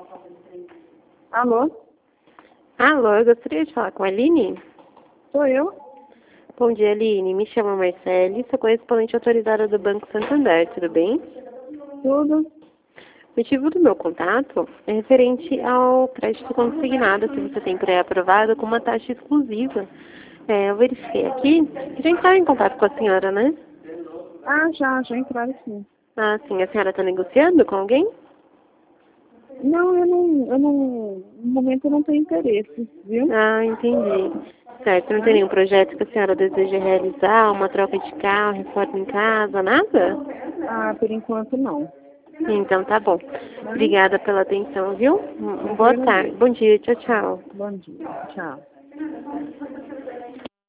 Alô? Alô, eu gostaria de falar com a Aline. Sou eu? Bom dia, Aline. Me chamo Marcele, sou correspondente autorizada do Banco Santander, tudo bem? Tudo? O motivo do meu contato é referente ao crédito consignado que você tem pré-aprovado com uma taxa exclusiva. Eu verifiquei aqui que já entraram em contato com a senhora, né? Ah, já entraram sim. Ah, sim. A senhora está negociando com alguém? Não, no momento eu não tenho interesse, viu? Ah, entendi. Certo. Não tem nenhum projeto que a senhora deseja realizar? Uma troca de carro, reforma em casa, nada? Ah, por enquanto não. Então tá bom. Obrigada pela atenção, viu? Eu Boa tarde. agradeço. Bom dia. Tchau, tchau. Bom dia. Tchau.